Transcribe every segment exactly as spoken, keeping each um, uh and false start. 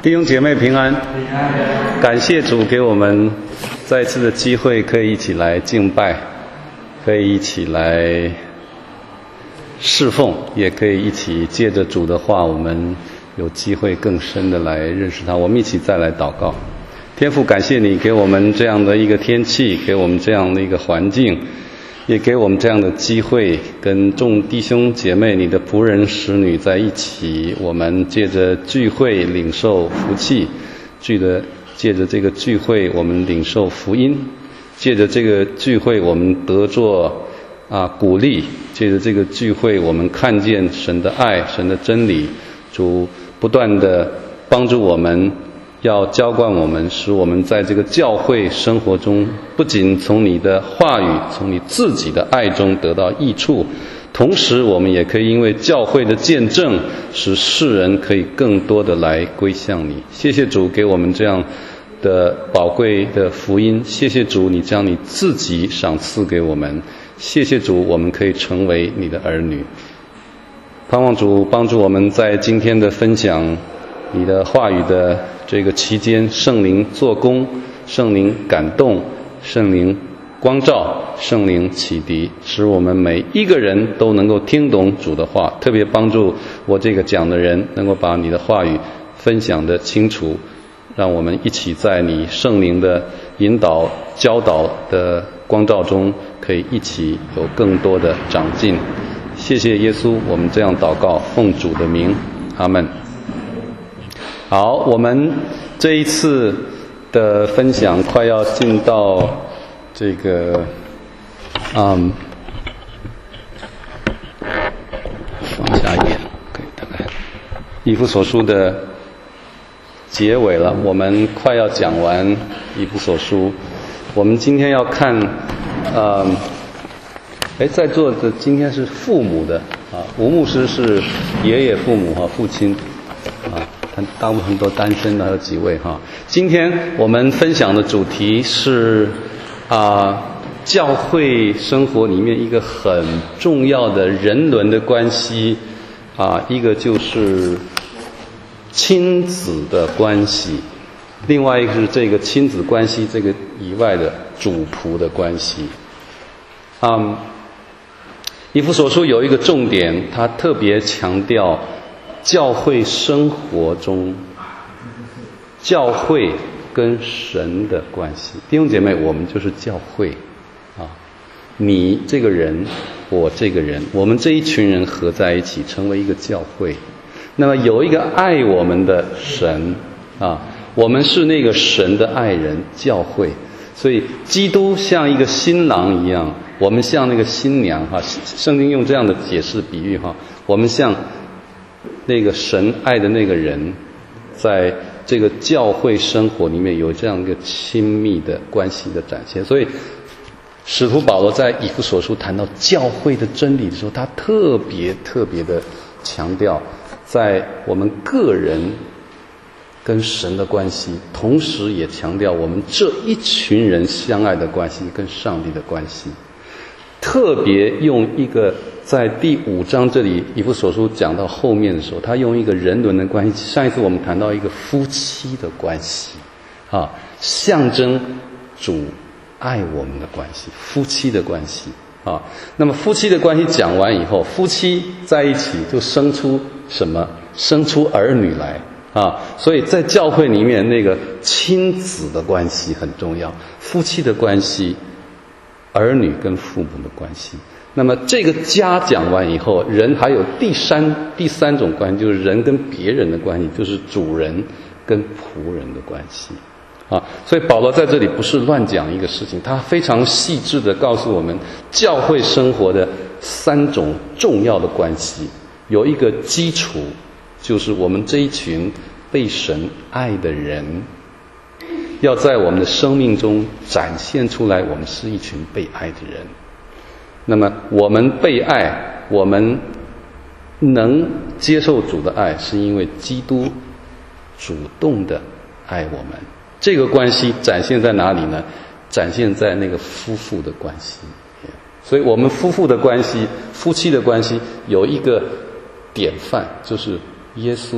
弟兄姐妹平安，感谢主给我们再次的机会，可以一起来敬拜，可以一起来侍奉，也可以一起借着主的话，我们有机会更深的来认识他。我们一起再来祷告。天父，感谢你给我们这样的一个天气，给我们这样的一个环境，也给我们这样的机会，跟众弟兄姐妹、你的仆人使女在一起，我们借着聚会领受福气，借着借着这个聚会，我们领受福音，借着这个聚会，我们得着啊鼓励，借着这个聚会，我们看见神的爱、神的真理，主不断的帮助我们。要浇灌我们，使我们在这个教会生活中，不仅从你的话语，从你自己的爱中得到益处，同时我们也可以因为教会的见证，使世人可以更多的来归向你。谢谢主给我们这样的宝贵的福音，谢谢主你将你自己赏赐给我们，谢谢主我们可以成为你的儿女。盼望主帮助我们在今天的分享你的话语的这个期间，圣灵做工，圣灵感动，圣灵光照，圣灵启迪，使我们每一个人都能够听懂主的话，特别帮助我这个讲的人能够把你的话语分享得清楚，让我们一起在你圣灵的引导教导的光照中，可以一起有更多的长进。谢谢耶稣，我们这样祷告，奉主的名，阿们。好，我们这一次的分享快要进到这个嗯放下一点，可以大概以弗所书的结尾了，我们快要讲完以弗所书。我们今天要看嗯哎在座的今天是父母的啊，吴牧师是爷爷父母哈，父亲啊，大部分都单身的，还有几位哈。今天我们分享的主题是啊、呃，教会生活里面一个很重要的人伦的关系啊、呃，一个就是亲子的关系，另外一个是这个亲子关系这个以外的主仆的关系。嗯，以弗所书有一个重点，他特别强调教会生活中，教会跟神的关系。弟兄姐妹，我们就是教会啊！你这个人，我这个人，我们这一群人合在一起，成为一个教会。那么有一个爱我们的神啊，我们是那个神的爱人，教会。所以基督像一个新郎一样，我们像那个新娘哈。圣经用这样的解释比喻哈，我们像那个神爱的那个人，在这个教会生活里面有这样一个亲密的关系的展现。所以使徒保罗在以弗所书谈到教会的真理的时候，他特别特别的强调在我们个人跟神的关系，同时也强调我们这一群人相爱的关系跟上帝的关系。特别用一个在第五章这里以弗所书讲到后面的时候，他用一个人伦的关系。上一次我们谈到一个夫妻的关系啊，象征主爱我们的关系，夫妻的关系啊。那么夫妻的关系讲完以后，夫妻在一起就生出什么？生出儿女来啊。所以在教会里面，那个亲子的关系很重要，夫妻的关系，儿女跟父母的关系。那么这个家讲完以后，人还有第三第三种关系，就是人跟别人的关系，就是主人跟仆人的关系啊。所以保罗在这里不是乱讲一个事情，他非常细致地告诉我们教会生活的三种重要的关系。有一个基础，就是我们这一群被神爱的人，要在我们的生命中展现出来，我们是一群被爱的人。那么我们被爱，我们能接受主的爱，是因为基督主动的爱我们。这个关系展现在哪里呢？展现在那个夫妇的关系。所以我们夫妇的关系，夫妻的关系有一个典范，就是耶稣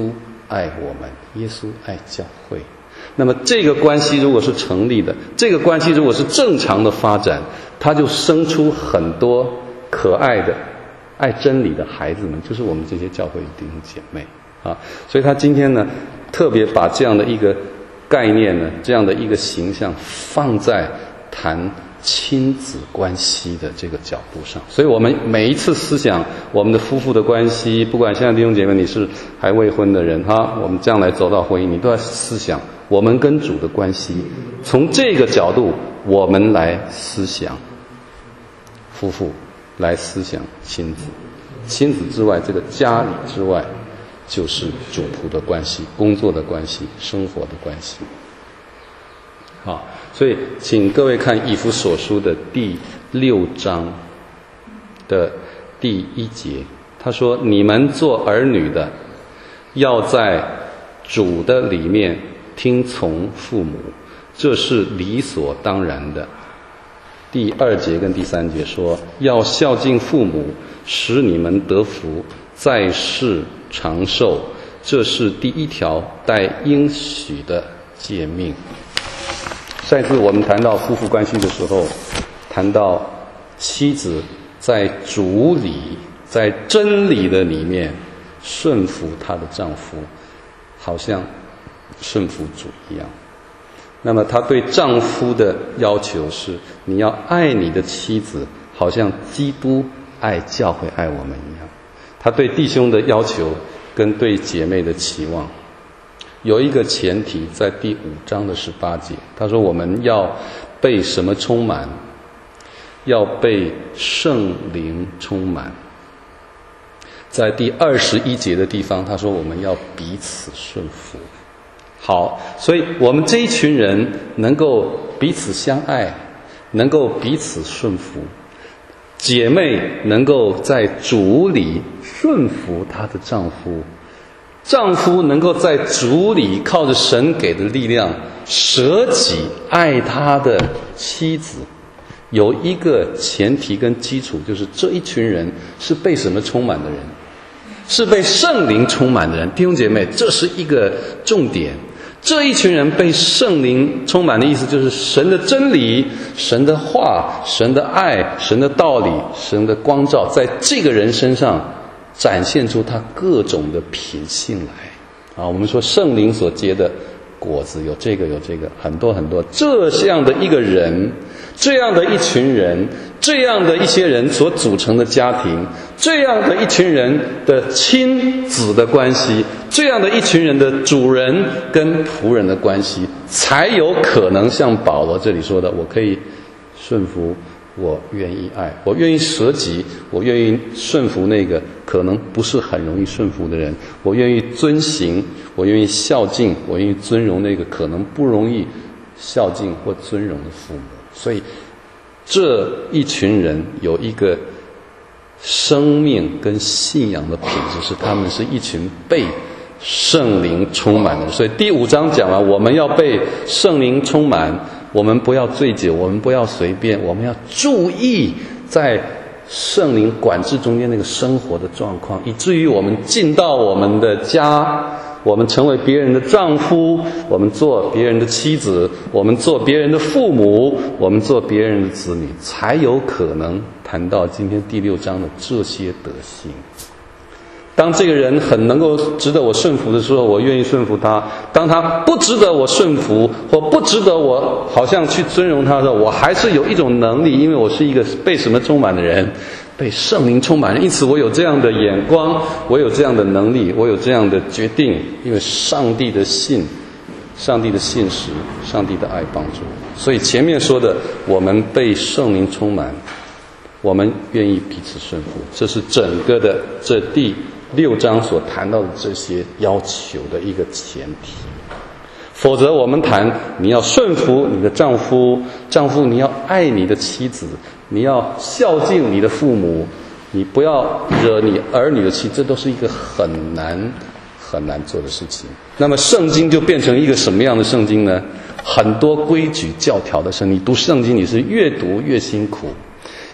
爱我们，耶稣爱教会。那么这个关系如果是成立的，这个关系如果是正常的发展，它就生出很多可爱的爱真理的孩子们，就是我们这些教会的弟兄姐妹啊。所以他今天呢特别把这样的一个概念呢，这样的一个形象放在谈亲子关系的这个角度上。所以我们每一次思想我们的夫妇的关系，不管现在弟兄姐妹你是还未婚的人哈，我们将来走到婚姻，你都要思想我们跟主的关系，从这个角度我们来思想夫妇，来思想亲子。亲子之外，这个家里之外，就是主仆的关系、工作的关系、生活的关系。好，所以请各位看以弗所书的第六章的第一节，他说：你们做儿女的，要在主的里面听从父母，这是理所当然的。第二节跟第三节说，要孝敬父母，使你们得福，在世长寿，这是第一条带应许的诫命。上一次我们谈到夫妇关系的时候，谈到妻子在主里，在真理的里面顺服她的丈夫，好像顺服主一样。那么她对丈夫的要求是，你要爱你的妻子，好像基督爱教会爱我们一样。她对弟兄的要求跟对姐妹的期望有一个前提，在第五章的十八节，他说我们要被什么充满？要被圣灵充满。在第二十一节的地方，他说我们要彼此顺服。好，所以我们这一群人能够彼此相爱，能够彼此顺服，姐妹能够在主里顺服她的丈夫，丈夫能够在主里靠着神给的力量舍己爱他的妻子，有一个前提跟基础，就是这一群人是被什么充满的人？是被圣灵充满的人。弟兄姐妹，这是一个重点。这一群人被圣灵充满的意思，就是神的真理、神的话、神的爱、神的道理、神的光照，在这个人身上展现出他各种的品性来啊。我们说圣灵所结的果子有这个有这个很多很多，这样的一个人，这样的一群人，这样的一些人所组成的家庭，这样的一群人的亲子的关系，这样的一群人的主人跟仆人的关系，才有可能像保罗这里说的，我可以顺服，我愿意爱，我愿意舍己，我愿意顺服那个可能不是很容易顺服的人，我愿意遵行，我愿意孝敬，我愿意尊荣那个可能不容易孝敬或尊荣的父母。所以这一群人有一个生命跟信仰的品质，是他们是一群被圣灵充满的人。所以第五章讲了，我们要被圣灵充满，我们不要醉酒，我们不要随便，我们要注意在圣灵管制中间那个生活的状况，以至于我们进到我们的家，我们成为别人的丈夫，我们做别人的妻子，我们做别人的父母，我们做别人的子女，才有可能谈到今天第六章的这些德性。当这个人很能够值得我顺服的时候，我愿意顺服他；当他不值得我顺服，或不值得我好像去尊荣他的时候，我还是有一种能力，因为我是一个被什么充满的人，被圣灵充满人，因此我有这样的眼光，我有这样的能力，我有这样的决定，因为上帝的信，上帝的信实，上帝的爱帮助我。所以前面说的，我们被圣灵充满，我们愿意彼此顺服，这是整个的这第六章所谈到的这些要求的一个前提。否则我们谈你要顺服你的丈夫，丈夫你要爱你的妻子，你要孝敬你的父母，你不要惹你儿女的气，这都是一个很难很难做的事情。那么圣经就变成一个什么样的圣经呢？很多规矩教条的圣经。你读圣经你是越读越辛苦，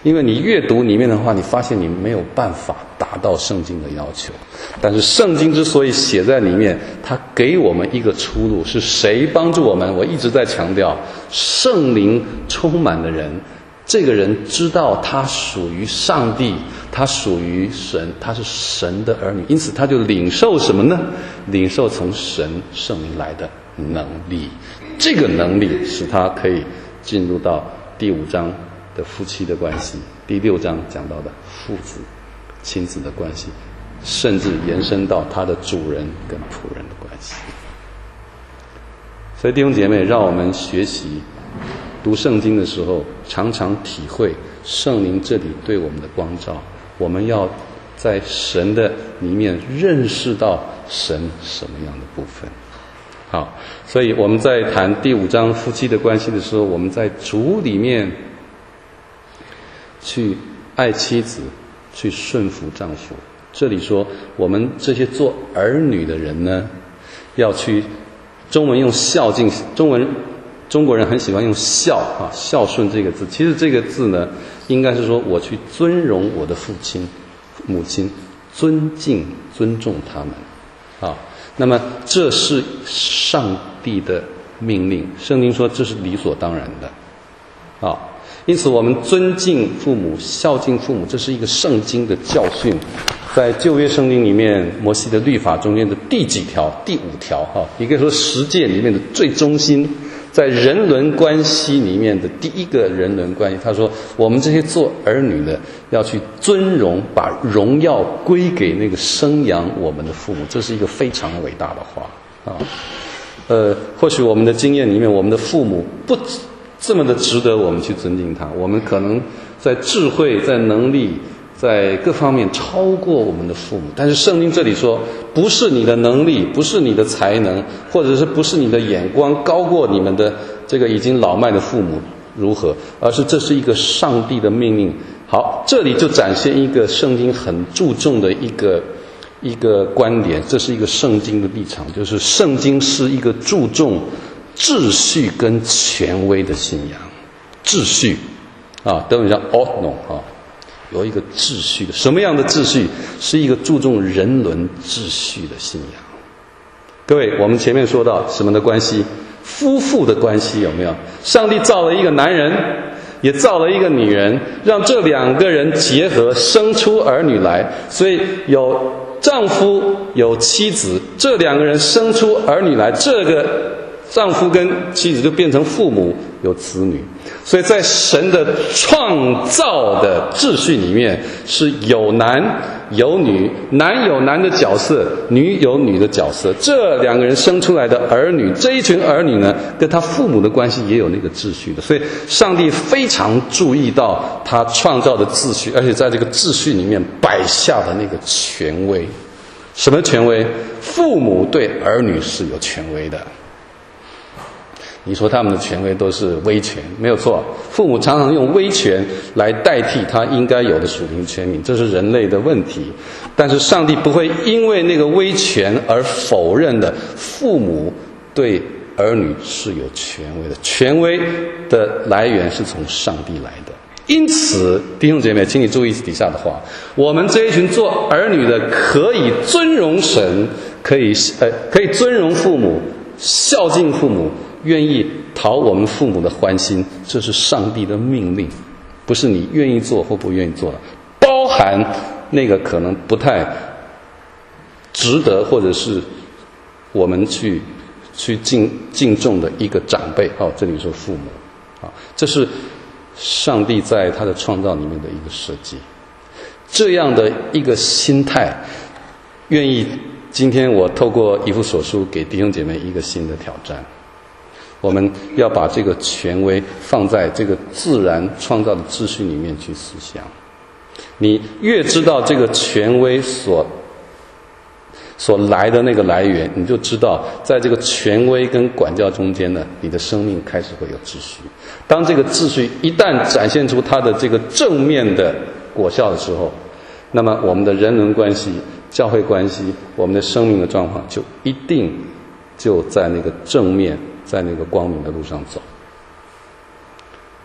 因为你阅读里面的话，你发现你没有办法达到圣经的要求。但是圣经之所以写在里面，它给我们一个出路。是谁帮助我们？我一直在强调，圣灵充满的人，这个人知道他属于上帝，他属于神，他是神的儿女，因此他就领受什么呢？领受从神圣灵来的能力。这个能力使他可以进入到第五章的夫妻的关系，第六章讲到的父子亲子的关系，甚至延伸到他的主人跟仆人的关系。所以弟兄姐妹，让我们学习读圣经的时候，常常体会圣灵这里对我们的光照。我们要在神的里面认识到神什么样的部分。好，所以我们在谈第五章夫妻的关系的时候，我们在主里面去爱妻子，去顺服丈夫。这里说我们这些做儿女的人呢，要去，中文用孝敬，中文中国人很喜欢用孝啊，孝顺这个字。其实这个字呢，应该是说我去尊荣我的父亲母亲，尊敬尊重他们啊。那么这是上帝的命令，圣经说这是理所当然的啊。因此我们尊敬父母，孝敬父母，这是一个圣经的教训。在旧约圣经里面，摩西的律法中间的第几条？第五条哈，也可以说十诫里面的最中心，在人伦关系里面的第一个人伦关系。他说我们这些做儿女的要去尊荣，把荣耀归给那个生养我们的父母，这是一个非常伟大的话啊。呃，或许我们的经验里面，我们的父母不这么的值得我们去尊敬他，我们可能在智慧、在能力、在各方面超过我们的父母。但是圣经这里说，不是你的能力，不是你的才能，或者是不是你的眼光高过你们的这个已经老迈的父母如何，而是这是一个上帝的命令。好，这里就展现一个圣经很注重的一个一个观点，这是一个圣经的立场，就是圣经是一个注重秩序跟权威的信仰。秩序啊，德文叫 ordnung 啊，有一个秩序的。什么样的秩序？是一个注重人伦秩序的信仰。各位，我们前面说到什么的关系？夫妇的关系有没有？上帝造了一个男人，也造了一个女人，让这两个人结合，生出儿女来。所以有丈夫有妻子，这两个人生出儿女来，这个丈夫跟妻子就变成父母，有子女。所以在神的创造的秩序里面，是有男有女，男有男的角色，女有女的角色。这两个人生出来的儿女，这一群儿女呢，跟他父母的关系也有那个秩序的。所以上帝非常注意到他创造的秩序，而且在这个秩序里面摆下的那个权威。什么权威？父母对儿女是有权威的。你说他们的权威都是威权，没有错。父母常常用威权来代替他应该有的属灵权柄，这是人类的问题。但是上帝不会因为那个威权而否认的父母对儿女是有权威的，权威的来源是从上帝来的。因此弟兄姐妹，请你注意底下的话，我们这一群做儿女的可以尊荣神，可以呃可以尊荣父母，孝敬父母，愿意讨我们父母的欢心，这是上帝的命令，不是你愿意做或不愿意做的。包含那个可能不太值得或者是我们去去敬敬重的一个长辈，哦，这里说父母啊，这是上帝在他的创造里面的一个设计。这样的一个心态，愿意今天我透过以弗所书给弟兄姐妹一个新的挑战。我们要把这个权威放在这个自然创造的秩序里面去思想。你越知道这个权威所所来的那个来源，你就知道在这个权威跟管教中间呢，你的生命开始会有秩序。当这个秩序一旦展现出它的这个正面的果效的时候，那么我们的人伦关系、教会关系、我们的生命的状况就一定就在那个正面，在那个光明的路上走。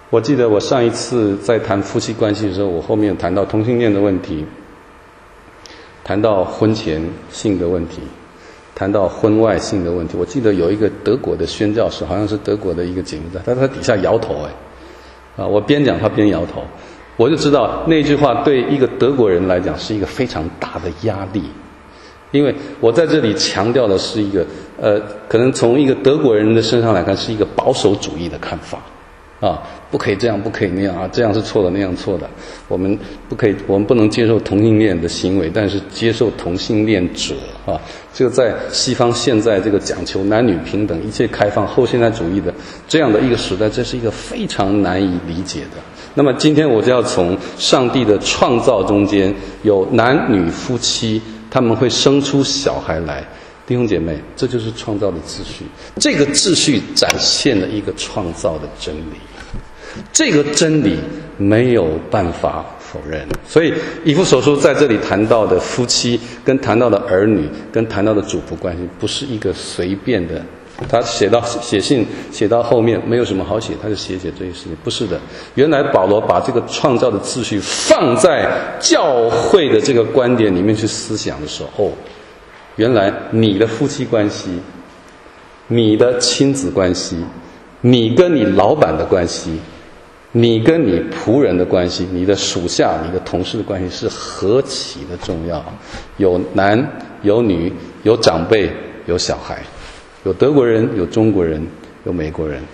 我记得我上一次在谈夫妻关系的时候，我后面谈到同性恋的问题，谈到婚前性的问题，谈到婚外性的问题。我记得有一个德国的宣教士，好像是德国的一个节目在，他在底下摇头哎，啊，我边讲他边摇头，我就知道那句话对一个德国人来讲是一个非常大的压力。因为我在这里强调的是一个呃，可能从一个德国人的身上来看是一个保守主义的看法啊，不可以这样，不可以那样啊，这样是错的，那样错的。我们不可以，我们不能接受同性恋的行为，但是接受同性恋者啊。这个在西方现在这个讲求男女平等、一切开放、后现代主义的这样的一个时代，这是一个非常难以理解的。那么今天我就要从上帝的创造中间有男女夫妻。他们会生出小孩来，弟兄姐妹，这就是创造的秩序。这个秩序展现了一个创造的真理，这个真理没有办法否认。所以以弗所书在这里谈到的夫妻，跟谈到的儿女，跟谈到的主仆关系，不是一个随便的。他写到写信写到后面没有什么好写，他就写写这些事情，不是的。原来保罗把这个创造的秩序放在教会的这个观点里面去思想的时候，原来你的夫妻关系，你的亲子关系，你跟你老板的关系，你跟你仆人的关系，你的属下你的同事的关系是何其的重要。有男有女，有长辈有小孩，有德国人，有中国人，有美国人，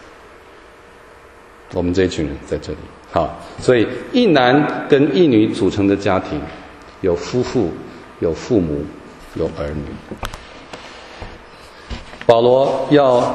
我们这一群人在这里。好，所以一男跟一女组成的家庭，有夫妇，有父母，有儿女。保罗要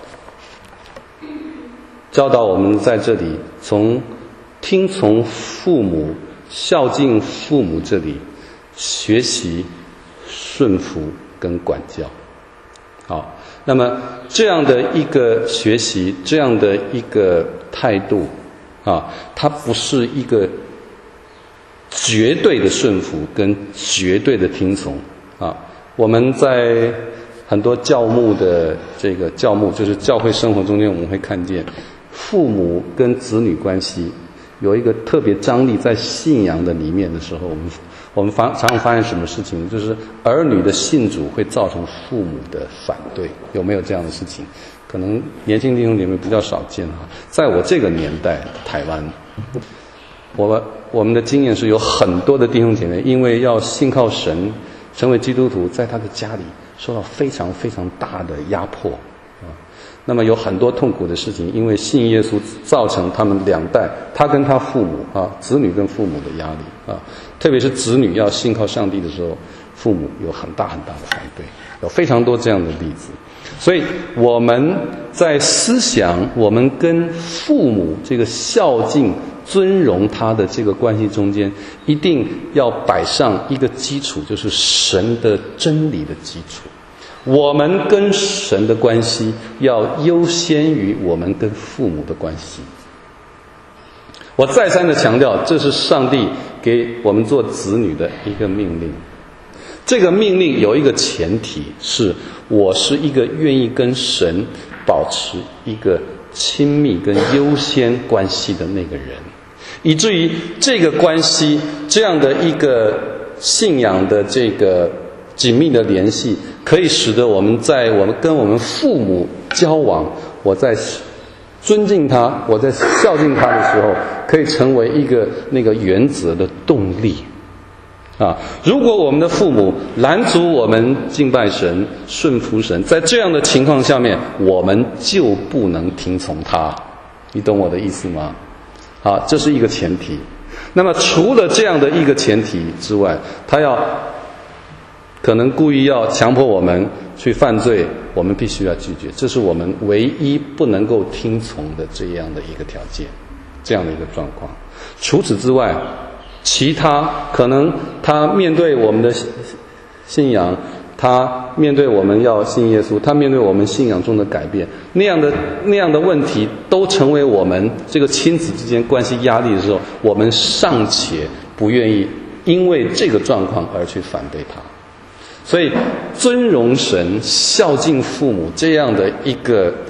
教导我们在这里从听从父母、孝敬父母这里学习顺服跟管教。好，那么这样的一个学习，这样的一个态度啊，它不是一个绝对的顺服跟绝对的听从啊。我们在很多教牧的这个教牧，就是教会生活中间，我们会看见父母跟子女关系有一个特别张力在信仰的里面的时候，我们我们常常发现什么事情，就是儿女的信主会造成父母的反对，有没有这样的事情？可能年轻弟兄姐妹比较少见啊。在我这个年代，台湾，我我们的经验是有很多的弟兄姐妹，因为要信靠神，成为基督徒，在他的家里受到非常非常大的压迫啊。那么有很多痛苦的事情，因为信耶稣造成他们两代，他跟他父母啊，子女跟父母的压力啊，特别是子女要信靠上帝的时候，父母有很大很大的反对，有非常多这样的例子。所以我们在思想我们跟父母这个孝敬尊荣他的这个关系中间，一定要摆上一个基础，就是神的真理的基础。我们跟神的关系要优先于我们跟父母的关系。我再三的强调，这是上帝给我们做子女的一个命令。这个命令有一个前提，是我是一个愿意跟神保持一个亲密跟优先关系的那个人，以至于这个关系，这样的一个信仰的这个紧密的联系，可以使得我们在我们跟我们父母交往，我在尊敬他，我在孝敬他的时候，可以成为一个那个原则的动力啊。如果我们的父母拦阻我们敬拜神、顺服神，在这样的情况下面，我们就不能听从他。你懂我的意思吗？啊，这是一个前提。那么除了这样的一个前提之外，他要可能故意要强迫我们去犯罪，我们必须要拒绝，这是我们唯一不能够听从的这样的一个条件，这样的一个状况。除此之外，其他可能他面对我们的信仰，他面对我们要信耶稣，他面对我们信仰中的改变，那样的那样的问题都成为我们这个亲子之间关系压力的时候，我们尚且不愿意因为这个状况而去反对他。所以尊荣神、孝敬父母这样的一个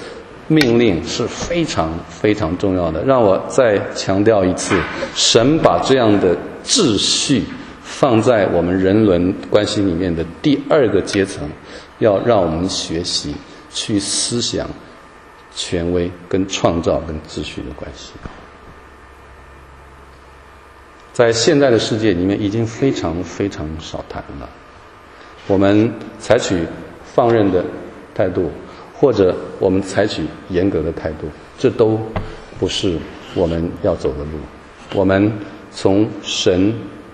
命令是非常非常重要的。让我再强调一次，神把这样的秩序放在我们人伦关系里面的第二个阶层，要让我们学习去思想权威跟创造跟秩序的关系。在现在的世界里面已经非常非常少谈了，我们采取放任的态度，或者我们采取严格的态度，这都不是我们要走的路。我们从神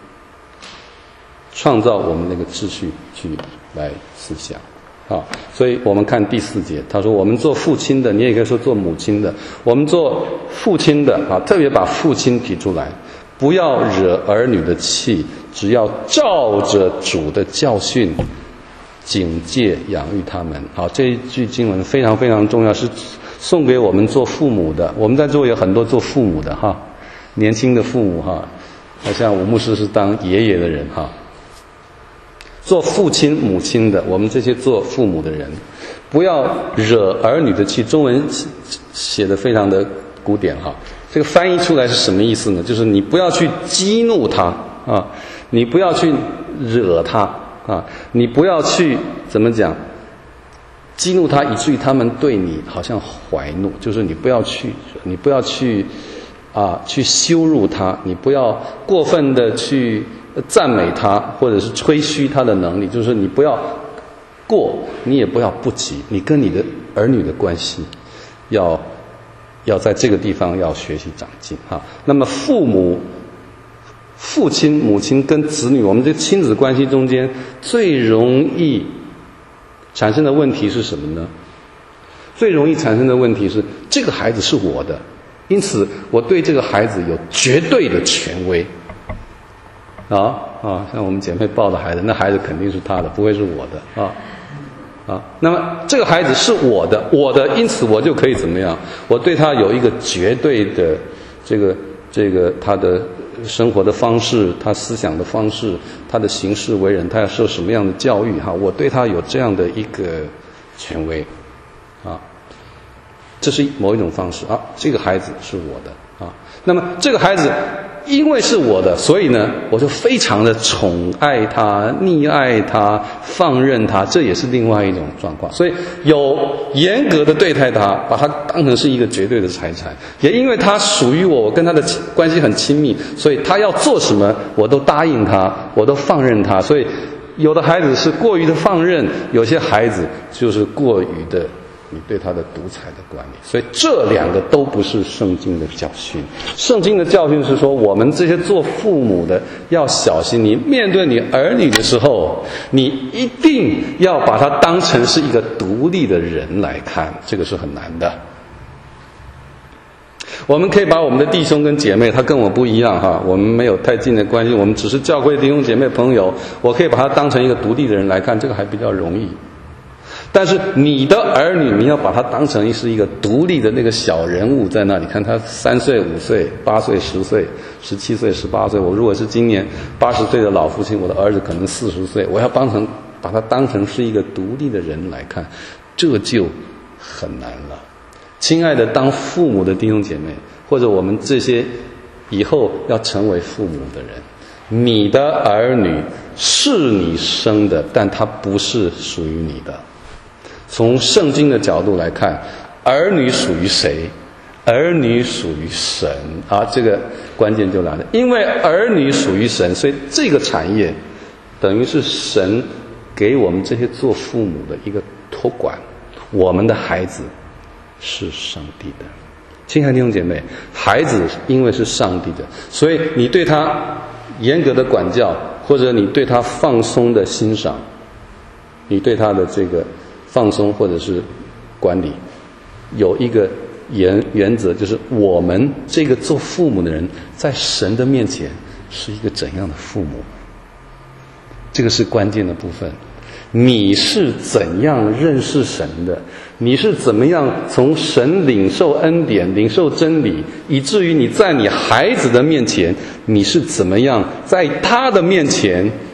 创造我们那个秩序去来思想啊，所以我们看第四节，他说我们做父亲的，你也可以说做母亲的，我们做父亲的啊，特别把父亲提出来，不要惹儿女的气，只要照着主的教训警戒养育他们。好，这一句经文非常非常重要，是送给我们做父母的。我们在座有很多做父母的哈，年轻的父母哈，好像吴牧师是当爷爷的人哈。做父亲母亲的，我们这些做父母的人，不要惹儿女的气。中文写得非常的古典哈，这个翻译出来是什么意思呢？就是你不要去激怒他啊，你不要去惹他啊，你不要去怎么讲激怒他，以至于他们对你好像怀怒，就是你不要去，你不要去啊去羞辱他，你不要过分的去赞美他，或者是吹嘘他的能力，就是你不要过，你也不要不及，你跟你的儿女的关系要要在这个地方要学习长进哈。那么父母、父亲、母亲跟子女，我们这亲子关系中间最容易产生的问题是什么呢？最容易产生的问题是，这个孩子是我的，因此我对这个孩子有绝对的权威。啊啊，像我们姐妹抱的孩子，那孩子肯定是他的，不会是我的啊啊。那么这个孩子是我的，我的，因此我就可以怎么样？我对他有一个绝对的这个这个他的生活的方式，他思想的方式，他的行事为人，他要受什么样的教育哈？我对他有这样的一个权威啊，这是某一种方式啊。这个孩子是我的啊，那么这个孩子因为是我的，所以呢，我就非常的宠爱他、溺爱他、放任他，这也是另外一种状况。所以有严格的对待他，把他当成是一个绝对的财产，也因为他属于我，我跟他的关系很亲密，所以他要做什么，我都答应他，我都放任他。所以有的孩子是过于的放任，有些孩子就是过于的你对他的独裁的管理，所以这两个都不是圣经的教训。圣经的教训是说，我们这些做父母的要小心，你面对你儿女的时候，你一定要把他当成是一个独立的人来看，这个是很难的。我们可以把我们的弟兄跟姐妹，他跟我不一样哈，我们没有太近的关系，我们只是教会弟兄姐妹朋友，我可以把他当成一个独立的人来看，这个还比较容易。但是你的儿女，你要把他当成是一个独立的那个小人物在那里看，他三岁、五岁、八岁、十岁、十七岁、十八岁。我如果是今年八十岁的老父亲，我的儿子可能四十岁，我要帮成把他当成是一个独立的人来看，这就很难了。亲爱的，当父母的弟兄姐妹，或者我们这些以后要成为父母的人，你的儿女是你生的，但他不是属于你的。从圣经的角度来看，儿女属于谁？儿女属于神啊！这个关键就来了，因为儿女属于神，所以这个产业等于是神给我们这些做父母的一个托管。我们的孩子是上帝的，亲爱的弟兄姐妹，孩子因为是上帝的，所以你对他严格的管教，或者你对他放松的欣赏，你对他的这个放松或者是管理，有一个原原则，就是我们这个做父母的人在神的面前是一个怎样的父母，这个是关键的部分。你是怎样认识神的？你是怎么样从神领受恩典、领受真理，以至于你在你孩子的面前，你是怎么样在他的面前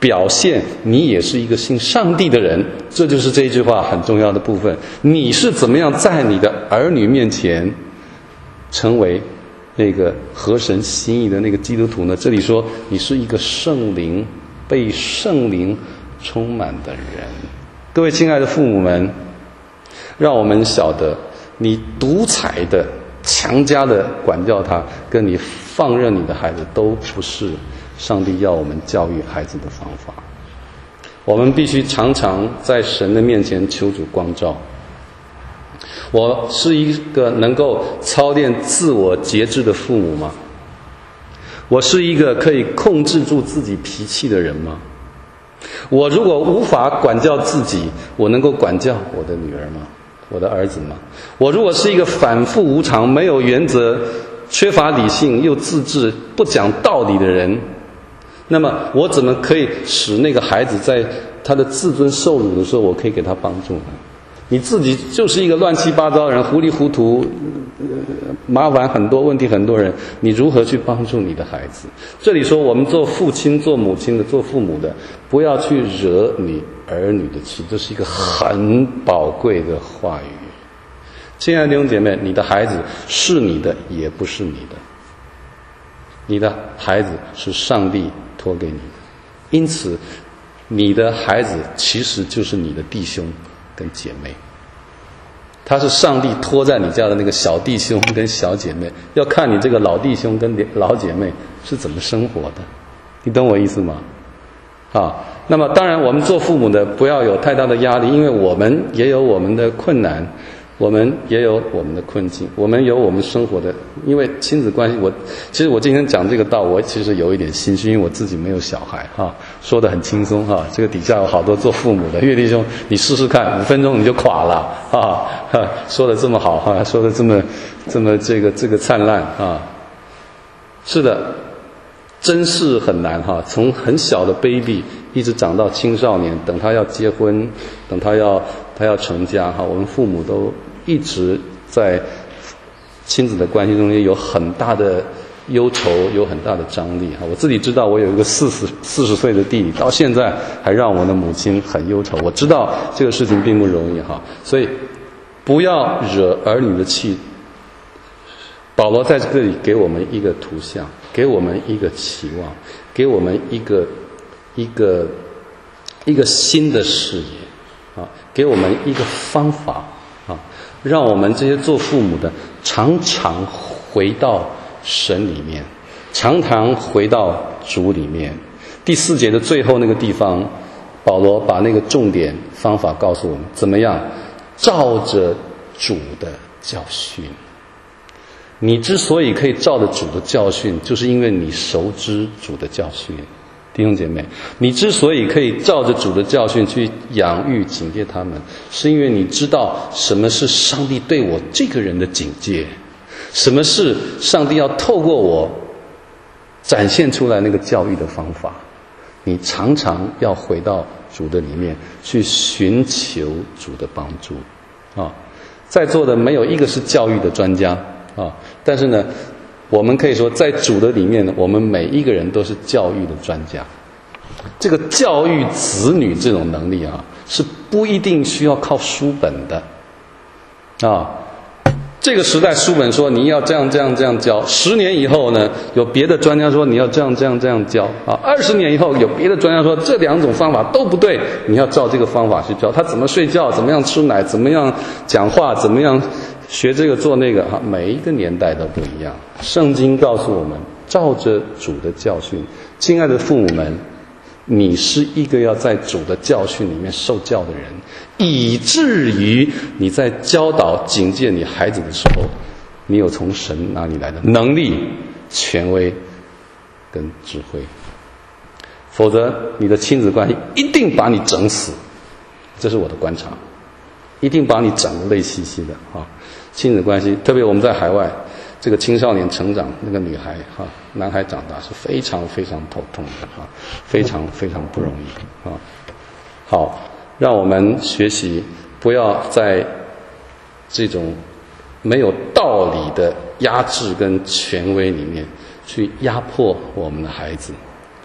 表现你也是一个信上帝的人。这就是这一句话很重要的部分。你是怎么样在你的儿女面前成为那个合神心意的那个基督徒呢？这里说你是一个圣灵被圣灵充满的人。各位亲爱的父母们，让我们晓得，你独裁的强加的管教他，跟你放任你的孩子都不是上帝要我们教育孩子的方法。我们必须常常在神的面前求主光照。我是一个能够操练自我节制的父母吗？我是一个可以控制住自己脾气的人吗？我如果无法管教自己，我能够管教我的女儿吗？我的儿子吗？我如果是一个反复无常、没有原则、缺乏理性又自制、不讲道理的人，那么我怎么可以使那个孩子在他的自尊受辱的时候，我可以给他帮助呢？你自己就是一个乱七八糟的人，糊里糊涂，麻烦很多，问题很多人，你如何去帮助你的孩子？这里说我们做父亲做母亲的做父母的，不要去惹你儿女的气，这是一个很宝贵的话语。亲爱的弟兄姐妹，你的孩子是你的也不是你的，你的孩子是上帝托给你的，因此你的孩子其实就是你的弟兄跟姐妹，他是上帝托在你家的那个小弟兄跟小姐妹，要看你这个老弟兄跟老姐妹是怎么生活的，你懂我意思吗？啊，那么当然我们做父母的不要有太大的压力，因为我们也有我们的困难，我们也有我们的困境，我们有我们生活的，因为亲子关系，我其实我今天讲这个道，我其实有一点心虚，因为我自己没有小孩哈、啊，说得很轻松哈、啊。这个底下有好多做父母的，岳弟兄，你试试看，五分钟你就垮了啊！啊说得这么好哈、啊，说得这么这么这个这个灿烂啊！是的，真是很难哈、啊，从很小的 baby 一直长到青少年，等他要结婚，等他要他要成家哈、啊，我们父母都一直在亲子的关系中间有很大的忧愁，有很大的张力哈。我自己知道，我有一个四十四十岁的弟弟，到现在还让我的母亲很忧愁。我知道这个事情并不容易哈，所以不要惹儿女的气。保罗在这里给我们一个图像，给我们一个期望，给我们一个一个一个新的视野啊，给我们一个方法啊，让我们这些做父母的常常回到神里面，常常回到主里面。第四节的最后那个地方，保罗把那个重点方法告诉我们，怎么样照着主的教训。你之所以可以照着主的教训，就是因为你熟知主的教训。弟兄姐妹，你之所以可以照着主的教训去养育警戒他们，是因为你知道什么是上帝对我这个人的警戒，什么是上帝要透过我展现出来那个教育的方法。你常常要回到主的里面去寻求主的帮助啊！在座的没有一个是教育的专家啊，但是呢，我们可以说在主的里面呢，我们每一个人都是教育的专家。这个教育子女这种能力啊，是不一定需要靠书本的啊。这个时代书本说你要这样这样这样教，十年以后呢，有别的专家说你要这样这样这样教啊，二十年以后有别的专家说这两种方法都不对，你要照这个方法去教他怎么睡觉，怎么样吃奶，怎么样讲话，怎么样学这个做那个哈，每一个年代都不一样。圣经告诉我们，照着主的教训。亲爱的父母们，你是一个要在主的教训里面受教的人，以至于你在教导警戒你孩子的时候，你有从神哪里来的能力、权威跟智慧。否则你的亲子关系一定把你整死，这是我的观察，一定把你整得累兮兮的啊！亲子关系，特别我们在海外，这个青少年成长，那个女孩哈、男孩长大是非常非常头痛的啊，非常非常不容易啊。好，让我们学习，不要在这种没有道理的压制跟权威里面去压迫我们的孩子。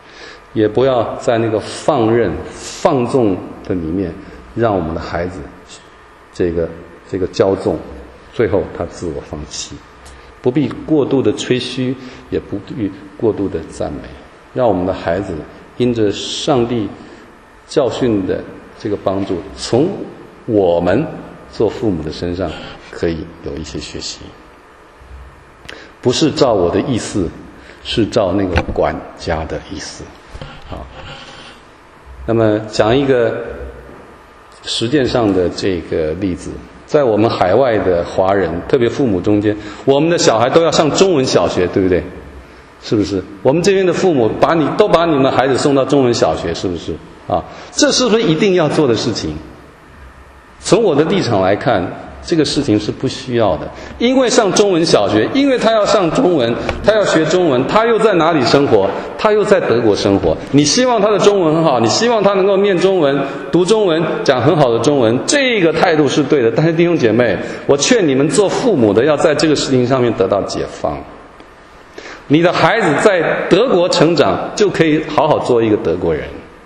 也不要在那个放任、放纵的里面，让我们的孩子这个这个骄纵，最后他自我放弃。不必过度的吹嘘，也不必过度的赞美，让我们的孩子因着上帝教训的这个帮助，从我们做父母的身上可以有一些学习。不是照我的意思，是照那个管家的意思。好，那么讲一个实践上的这个例子。在我们海外的华人，特别父母中间，我们的小孩都要上中文小学，对不对？是不是？我们这边的父母把你都把你们的孩子送到中文小学，是不是？啊，这是不是一定要做的事情？从我的立场来看，这个事情是不需要的。因为上中文小学，因为他要上中文，他要学中文，他又在哪里生活？他又在德国生活。你希望他的中文很好，你希望他能够念中文、读中文、讲很好的中文，这个态度是对的。但是弟兄姐妹，我劝你们做父母的要在这个事情上面得到解放。你的孩子在德国成长，就可以好好做一个德国人。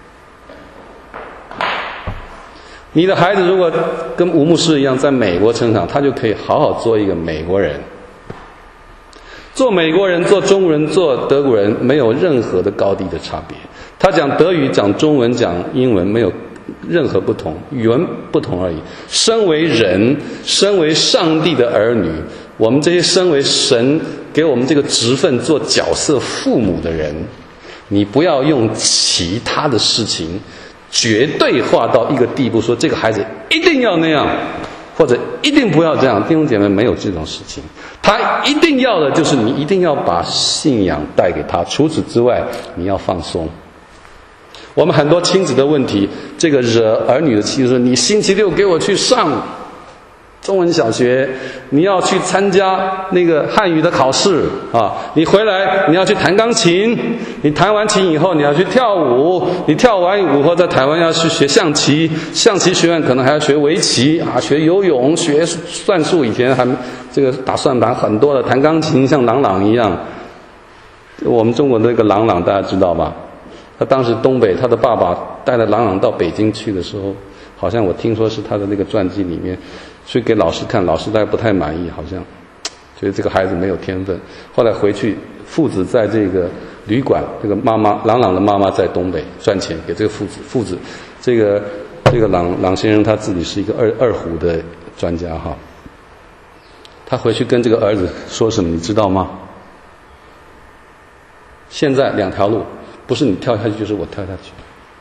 你的孩子如果跟吴牧师一样在美国成长，他就可以好好做一个美国人。做美国人、做中国人、做德国人没有任何的高低的差别。他讲德语、讲中文、讲英文没有任何不同，语文不同而已。身为人，身为上帝的儿女，我们这些身为神给我们这个职分做角色父母的人，你不要用其他的事情绝对化到一个地步，说这个孩子一定要那样，或者一定不要这样。弟兄姐妹，没有这种事情。他一定要的就是你一定要把信仰带给他，除此之外你要放松。我们很多亲子的问题，这个惹儿女的气说，你星期六给我去上中文小学，你要去参加那个汉语的考试啊！你回来你要去弹钢琴，你弹完琴以后你要去跳舞，你跳完舞后在台湾要去学象棋，象棋学院可能还要学围棋啊，学游泳，学算术，以前还这个打算盘很多的，弹钢琴像郎朗一样。我们中国的那个郎朗大家知道吧？他当时东北他的爸爸带着郎朗到北京去的时候，好像我听说是他的那个传记里面，去给老师看，老师大概不太满意，好像觉得这个孩子没有天分。后来回去，父子在这个旅馆，这个妈妈郎朗的妈妈在东北赚钱给这个父子，父子这个这个郎郎先生他自己是一个二二胡的专家哈。他回去跟这个儿子说什么，你知道吗？现在两条路，不是你跳下去，就是我跳下去。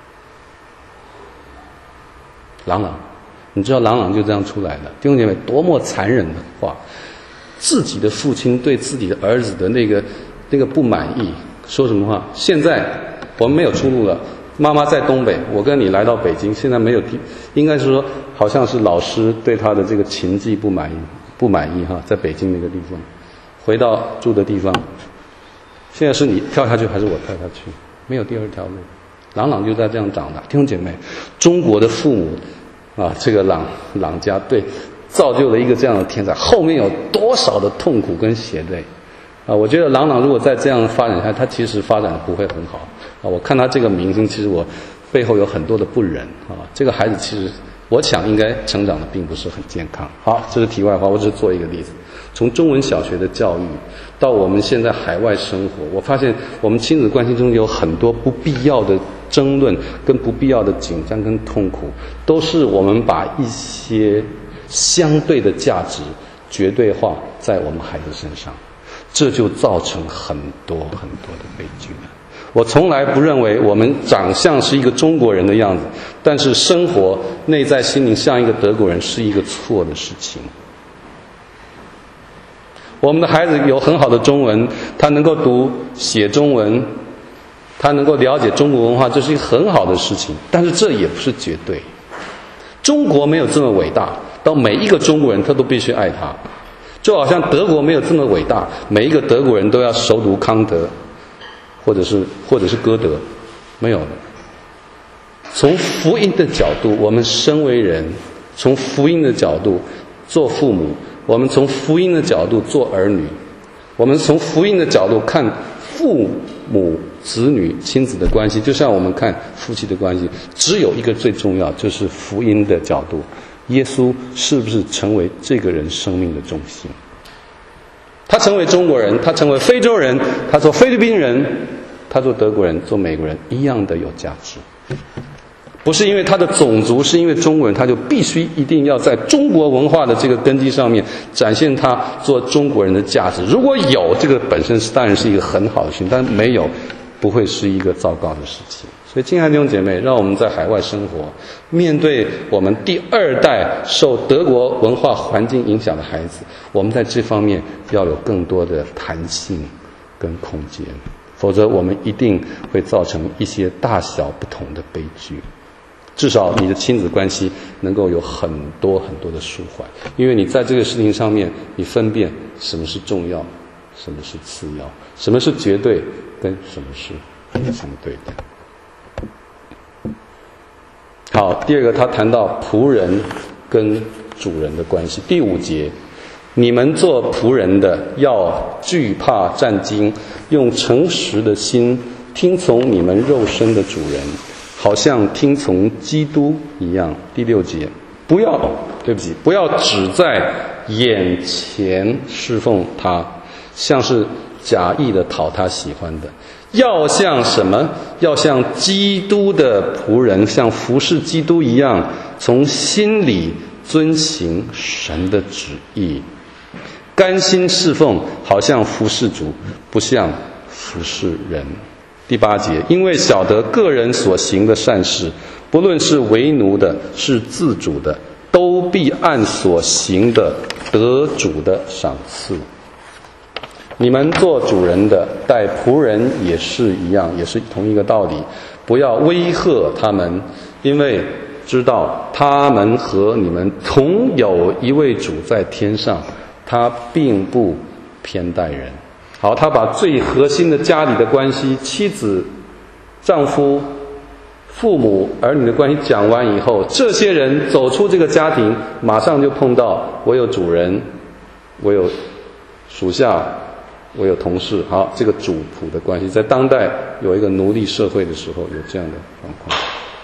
郎朗，你知道郎朗就这样出来的。弟兄姐妹，多么残忍的话！自己的父亲对自己的儿子的那个那个不满意，说什么话？现在我们没有出路了。妈妈在东北，我跟你来到北京，现在没有地，应该是说，好像是老师对他的这个琴技不满意，不满意哈，在北京那个地方，回到住的地方，现在是你跳下去还是我跳下去？没有第二条路。郎朗就在这样长大。弟兄姐妹，中国的父母啊，这个朗朗家对造就了一个这样的天才，后面有多少的痛苦跟血泪啊！我觉得郎朗如果再这样发展下去，他其实发展的不会很好啊。我看他这个明星，其实我背后有很多的不忍啊。这个孩子其实我想应该成长的并不是很健康。好，这是题外话，我只是做一个例子。从中文小学的教育到我们现在海外生活，我发现我们亲子关系中有很多不必要的争论跟不必要的紧张跟痛苦，都是我们把一些相对的价值绝对化在我们孩子身上，这就造成很多很多的悲剧了。我从来不认为我们长相是一个中国人的样子，但是生活内在心灵像一个德国人是一个错的事情。我们的孩子有很好的中文，他能够读写中文，他能够了解中国文化，这是一个很好的事情，但是这也不是绝对。中国没有这么伟大，到每一个中国人他都必须爱他，就好像德国没有这么伟大，每一个德国人都要熟读康德或者是或者是歌德，没有的。从福音的角度，我们身为人，从福音的角度做父母，我们从福音的角度做儿女，我们从福音的角度看父母子女亲子的关系，就像我们看夫妻的关系，只有一个最重要，就是福音的角度，耶稣是不是成为这个人生命的中心？他成为中国人，他成为非洲人，他做菲律宾人，他做德国人，做美国人，一样的有价值。不是因为他的种族，是因为中国人，他就必须一定要在中国文化的这个根基上面展现他做中国人的价值。如果有，这个本身当然是一个很好的事情，但没有，不会是一个糟糕的事情。所以，亲爱的弟兄姐妹，让我们在海外生活，面对我们第二代受德国文化环境影响的孩子，我们在这方面要有更多的弹性跟空间，否则我们一定会造成一些大小不同的悲剧。至少你的亲子关系能够有很多很多的舒缓，因为你在这个事情上面，你分辨什么是重要，什么是次要，什么是绝对，跟什么是相对的。好，第二个他谈到仆人跟主人的关系。第五节，你们做仆人的要惧怕战兢，用诚实的心听从你们肉身的主人，好像听从基督一样。第六节，不要，对不起，不要只在眼前侍奉他，像是假意的讨他喜欢的，要像什么？要像基督的仆人，像服侍基督一样，从心里遵行神的旨意，甘心侍奉，好像服侍主，不像服侍人。第八节，因为晓得个人所行的善事，不论是为奴的，是自主的，都必按所行的得主的赏赐。你们做主人的待仆人也是一样，也是同一个道理，不要威吓他们，因为知道他们和你们同有一位主在天上，他并不偏待人。好，他把最核心的家里的关系，妻子、丈夫、父母、儿女的关系讲完以后，这些人走出这个家庭，马上就碰到我有主人，我有属下，我有同事。好，这个主仆的关系，在当代有一个奴隶社会的时候有这样的状况。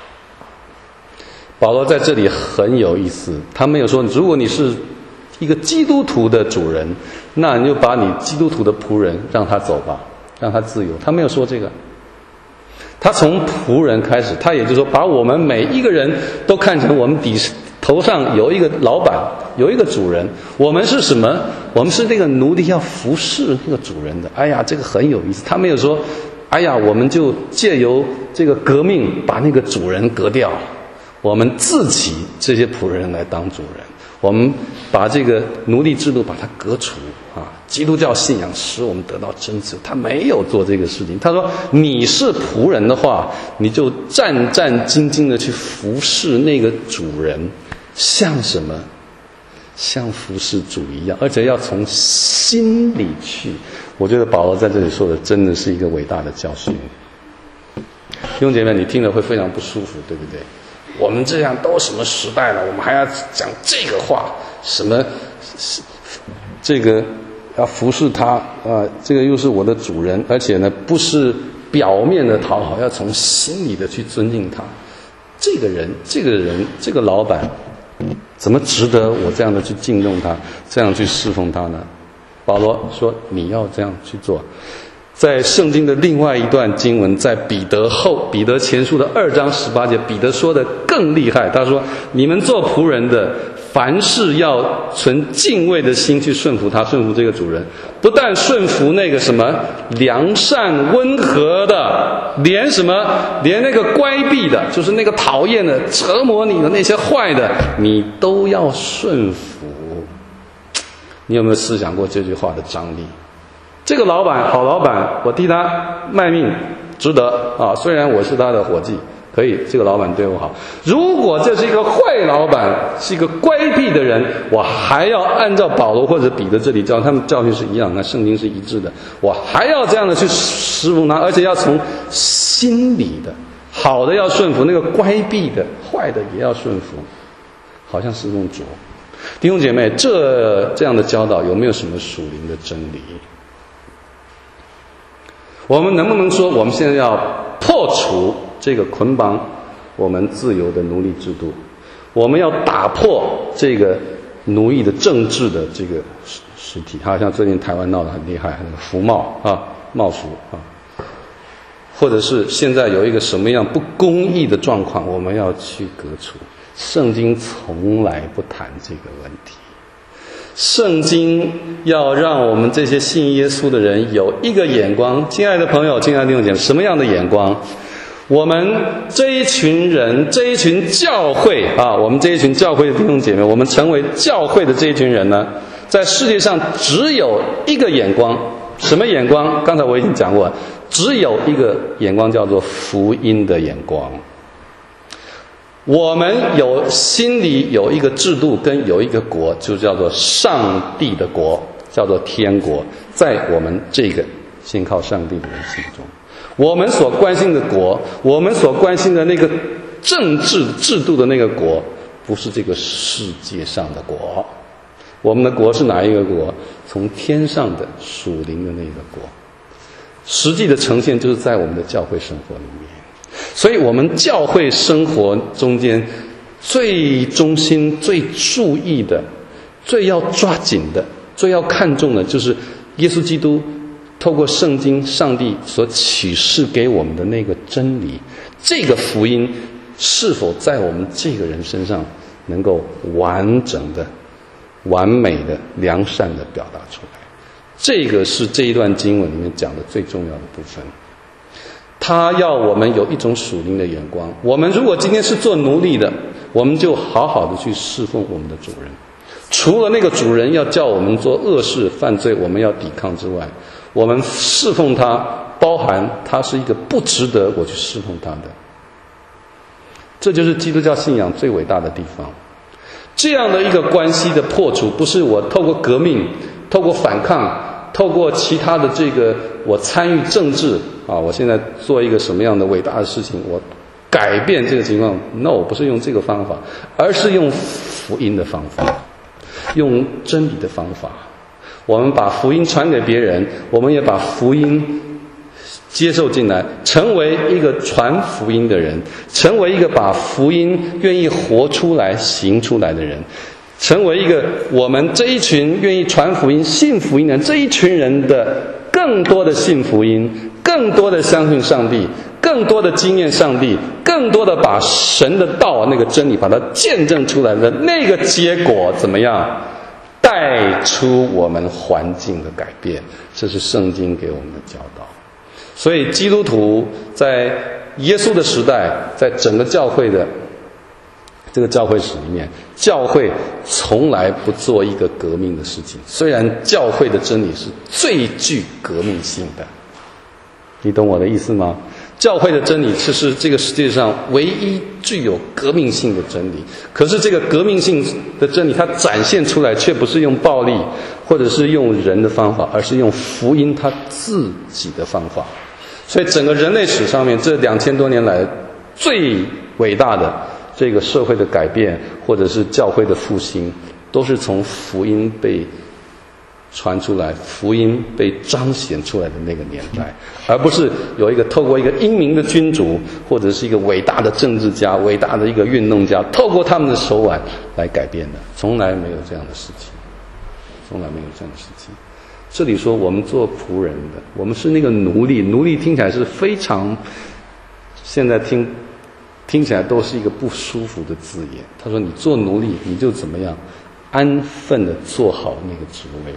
保罗在这里很有意思，他没有说如果你是一个基督徒的主人，那你就把你基督徒的仆人让他走吧，让他自由。他没有说这个，他从仆人开始，他也就是说把我们每一个人都看成我们底头上有一个老板，有一个主人。我们是什么？我们是那个奴隶，要服侍那个主人的。哎呀，这个很有意思。他没有说，哎呀，我们就借由这个革命把那个主人革掉，我们自己这些仆人来当主人。我们把这个奴隶制度把它革除啊！基督教信仰使我们得到真自由。他没有做这个事情。他说：“你是仆人的话，你就战战兢兢的去服侍那个主人，像什么？像服侍主一样，而且要从心里去。”我觉得保罗在这里说的真的是一个伟大的教训。弟兄姐妹，你听了会非常不舒服，对不对？我们这样都什么时代了，我们还要讲这个话，什么这个要服侍他啊、呃，这个又是我的主人，而且呢不是表面的讨好，要从心里的去尊敬他。这个人这个人这个老板怎么值得我这样的去敬重他，这样去侍奉他呢？保罗说你要这样去做。在圣经的另外一段经文，在彼得后彼得前书的二章十八节，彼得说的更厉害。他说：“你们做仆人的，凡事要存敬畏的心去顺服他，顺服这个主人。不但顺服那个什么良善温和的，连什么连那个乖僻的，就是那个讨厌的、折磨你的那些坏的，你都要顺服。”你有没有思想过这句话的张力？这个老板好老板，我替他卖命值得啊！虽然我是他的伙计，可以，这个老板对我好。如果这是一个坏老板，是一个乖僻的人，我还要按照保罗或者彼得这里教他们教训是一样的，圣经是一致的，我还要这样的去侍奉他，而且要从心里的，好的要顺服，那个乖僻的坏的也要顺服，好像侍奉主。弟兄姐妹，这这样的教导有没有什么属灵的真理？ 我们能不能说我们现在要破除这个捆绑我们自由的奴隶制度？我们要打破这个奴役的政治的这个实体，好像最近台湾闹得很厉害，那个服贸啊，贸服啊，或者是现在有一个什么样不公义的状况，我们要去革除。圣经从来不谈这个问题。圣经要让我们这些信耶稣的人有一个眼光，亲爱的朋友，亲爱的弟兄姐妹，什么样的眼光？我们这一群人，这一群教会啊，我们这一群教会的弟兄姐妹，我们成为教会的这一群人呢，在世界上只有一个眼光，什么眼光？刚才我已经讲过，只有一个眼光，叫做福音的眼光。我们有心里有一个制度跟有一个国，就叫做上帝的国，叫做天国，在我们这个信靠上帝的人心中，我们所关心的国，我们所关心的那个政治制度的那个国，不是这个世界上的国。我们的国是哪一个国？从天上的属灵的那个国。实际的呈现就是在我们的教会生活里面。所以我们教会生活中间最中心、最注意的、最要抓紧的、最要看重的，就是耶稣基督透过圣经上帝所启示给我们的那个真理，这个福音是否在我们这个人身上能够完整的、完美的、良善的表达出来。这个是这一段经文里面讲的最重要的部分。他要我们有一种属灵的眼光。我们如果今天是做奴隶的，我们就好好的去侍奉我们的主人。除了那个主人要叫我们做恶事犯罪，我们要抵抗之外，我们侍奉他，包含他是一个不值得我去侍奉他的。这就是基督教信仰最伟大的地方。这样的一个关系的破除，不是我透过革命、透过反抗、透过其他的这个我参与政治啊，我现在做一个什么样的伟大的事情，我改变这个情况。No， 不是用这个方法，而是用福音的方法，用真理的方法。我们把福音传给别人，我们也把福音接受进来，成为一个传福音的人，成为一个把福音愿意活出来、行出来的人，成为一个我们这一群愿意传福音、信福音的人，这一群人的更多的信福音，更多的相信上帝，更多的经验上帝，更多的把神的道那个真理把它见证出来的那个结果怎么样？带出我们环境的改变，这是圣经给我们的教导。所以基督徒在耶稣的时代，在整个教会的这个教会史里面，教会从来不做一个革命的事情。虽然教会的真理是最具革命性的，你懂我的意思吗？教会的真理这是这个世界上唯一具有革命性的真理，可是这个革命性的真理它展现出来却不是用暴力或者是用人的方法，而是用福音它自己的方法。所以整个人类史上面这两千多年来最伟大的这个社会的改变，或者是教会的复兴，都是从福音被传出来，福音被彰显出来的那个年代，而不是有一个透过一个英明的君主，或者是一个伟大的政治家、伟大的一个运动家，透过他们的手腕来改变的，从来没有这样的事情，从来没有这样的事情。这里说我们做仆人的，我们是那个奴隶，奴隶听起来是非常，现在听听起来都是一个不舒服的字眼。他说你做奴隶，你就怎么样安分的做好那个职位。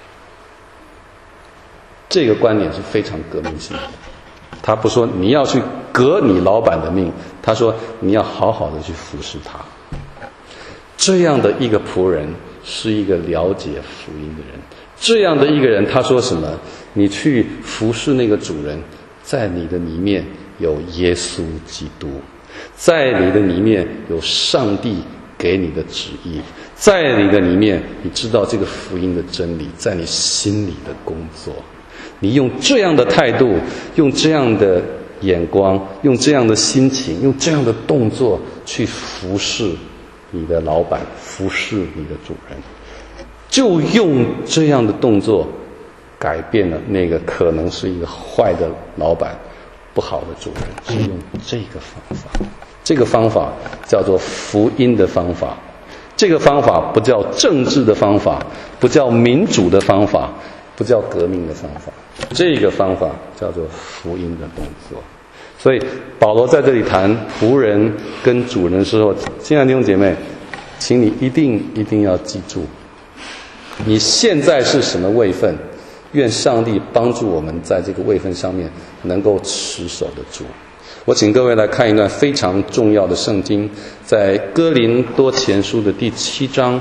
这个观点是非常革命性的。他不说你要去革你老板的命，他说你要好好的去服侍他。这样的一个仆人是一个了解福音的人。这样的一个人，他说什么？你去服侍那个主人，在你的里面有耶稣基督，在你的里面有上帝给你的旨意，在你的里面你知道这个福音的真理在你心里的工作。你用这样的态度，用这样的眼光，用这样的心情，用这样的动作去服侍你的老板，服侍你的主人，就用这样的动作改变了那个可能是一个坏的老板、不好的主人，是用这个方法。这个方法叫做福音的方法。这个方法不叫政治的方法，不叫民主的方法，不叫革命的方法。这个方法叫做福音的动作。所以保罗在这里谈仆人跟主人的时候，亲爱的弟兄姐妹，请你一定一定要记住，你现在是什么位分，愿上帝帮助我们在这个位分上面能够持守得住。我请各位来看一段非常重要的圣经，在哥林多前书的第七章。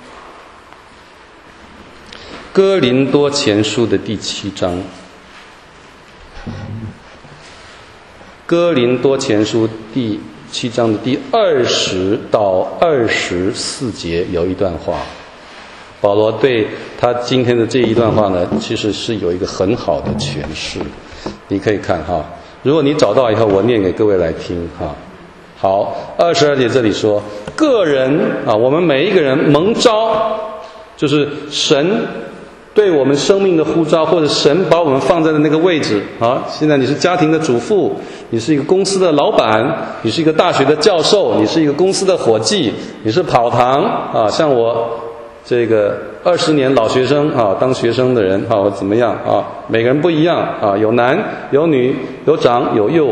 哥林多前书的第七章。哥林多前书第七章的第二十到二十四节有一段话，保罗对他今天的这一段话呢，其实是有一个很好的诠释。你可以看哈，如果你找到以后，我念给各位来听哈。好，二十二节这里说，个人啊，我们每一个人蒙召，就是神对我们生命的呼召，或者神把我们放在的那个位置啊。现在你是家庭的主妇，你是一个公司的老板，你是一个大学的教授，你是一个公司的伙计，你是跑堂啊，像我这个二十年老学生啊，当学生的人啊，怎么样啊？每个人不一样啊，有男有女，有长有幼，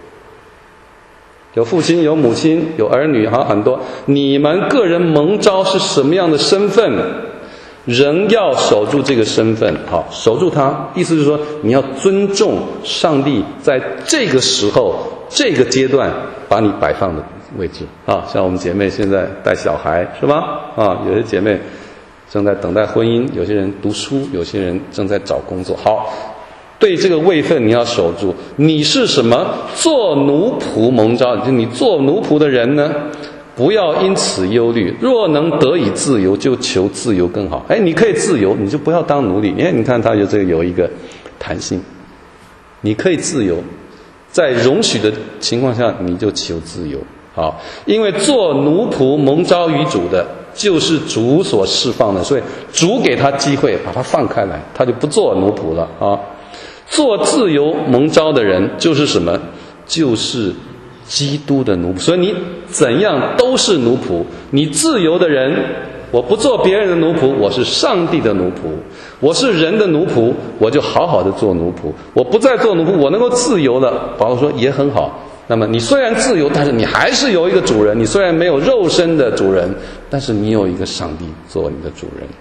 有父亲有母亲有儿女，哈，很多。你们个人蒙召是什么样的身份，仍要守住这个身份。好，守住它，意思是说你要尊重上帝在这个时候这个阶段把你摆放的位置啊。像我们姐妹现在带小孩是吧？啊，有些姐妹正在等待婚姻，有些人读书，有些人正在找工作。好，对这个位分你要守住。你是什么？做奴仆蒙召，就你做奴仆的人呢，不要因此忧虑。若能得以自由，就求自由更好。哎，你可以自由，你就不要当奴隶。哎，你看他就这个有一个弹性，你可以自由，在容许的情况下，你就求自由。好，因为做奴仆蒙召于主的，就是主所释放的，所以主给他机会把他放开来，他就不做奴仆了啊。做自由蒙召的人就是什么？就是基督的奴仆。所以你怎样都是奴仆。你自由的人，我不做别人的奴仆，我是上帝的奴仆。我是人的奴仆，我就好好的做奴仆。我不再做奴仆，我能够自由了。保罗说也很好。那么你虽然自由，但是你还是有一个主人。你虽然没有肉身的主人，但是你有一个上帝做你的主人。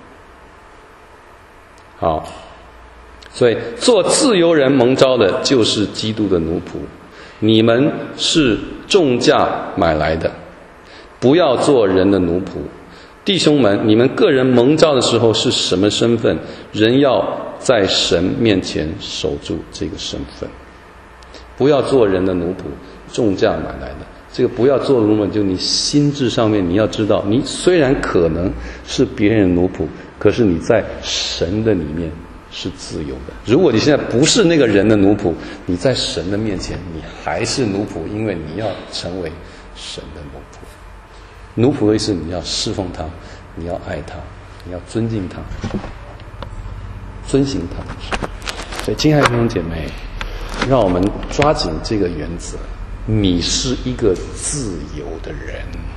好，所以做自由人蒙召的就是基督的奴仆。你们是重价买来的，不要做人的奴仆。弟兄们，你们个人蒙召的时候是什么身份，人要在神面前守住这个身份。不要做人的奴仆，重价买来的。这个不要做奴仆，就你心智上面你要知道，你虽然可能是别人奴仆，可是你在神的里面是自由的。如果你现在不是那个人的奴仆，你在神的面前你还是奴仆，因为你要成为神的奴仆。奴仆的意思，你要侍奉他，你要爱他，你要尊敬他，遵行他。所以亲爱的弟兄姐妹，让我们抓紧这个原则，你是一个自由的人，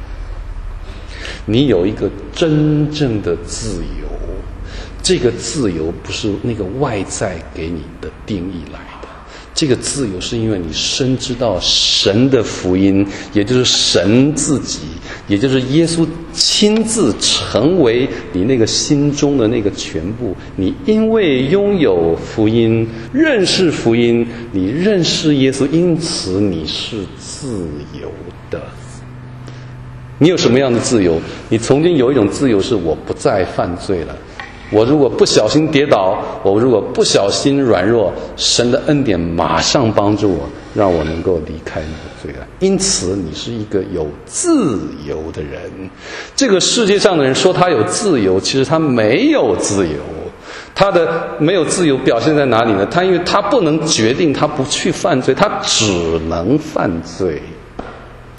你有一个真正的自由。这个自由不是那个外在给你的定义来的，这个自由是因为你深知道神的福音，也就是神自己，也就是耶稣亲自成为你那个心中的那个全部。你因为拥有福音，认识福音，你认识耶稣，因此你是自由的。你有什么样的自由？你曾经有一种自由是我不再犯罪了。我如果不小心跌倒，我如果不小心软弱，神的恩典马上帮助我，让我能够离开那个罪恶。因此你是一个有自由的人。这个世界上的人说他有自由，其实他没有自由。他的没有自由表现在哪里呢？他因为他不能决定他不去犯罪，他只能犯罪。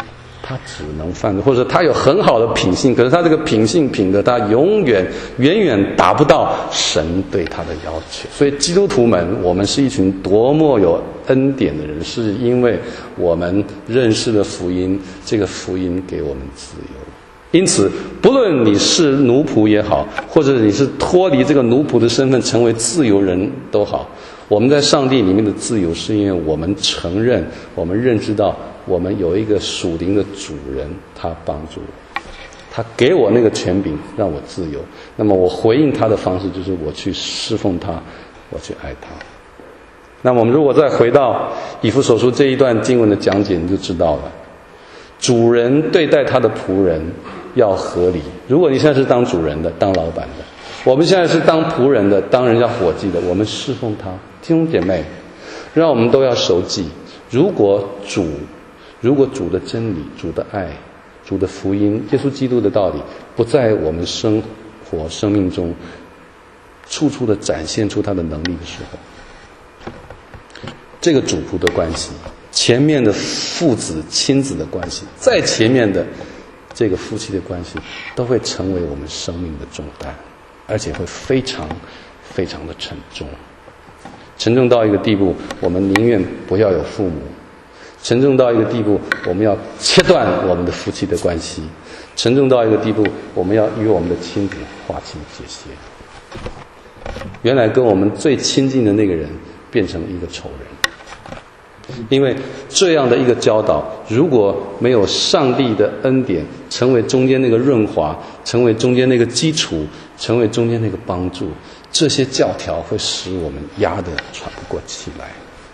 他只能犯罪，或者他有很好的品性，可是他这个品性品德，他永远远远达不到神对他的要求。所以基督徒们，我们是一群多么有恩典的人，是因为我们认识了福音，这个福音给我们自由。因此，不论你是奴仆也好，或者你是脱离这个奴仆的身份成为自由人都好，我们在上帝里面的自由，是因为我们承认，我们认知到我们有一个属灵的主人，他帮助我，他给我那个权柄让我自由。那么我回应他的方式就是我去侍奉他，我去爱他。那么我们如果再回到以弗所书这一段经文的讲解，你就知道了，主人对待他的仆人要合理。如果你现在是当主人的，当老板的，我们现在是当仆人的，当人家伙计的，我们侍奉他。弟兄姐妹，让我们都要熟记，如果主如果主的真理、主的爱、主的福音、耶稣基督的道理不在我们生活生命中处处的展现出他的能力的时候，这个主仆的关系，前面的父子亲子的关系，再前面的这个夫妻的关系，都会成为我们生命的重担，而且会非常非常的沉重，沉重到一个地步，我们宁愿不要有父母，沉重到一个地步，我们要切断我们的夫妻的关系，沉重到一个地步，我们要与我们的亲子划清界限。原来跟我们最亲近的那个人变成一个仇人，因为这样的一个教导，如果没有上帝的恩典成为中间那个润滑，成为中间那个基础，成为中间那个帮助，这些教条会使我们压得喘不过气来。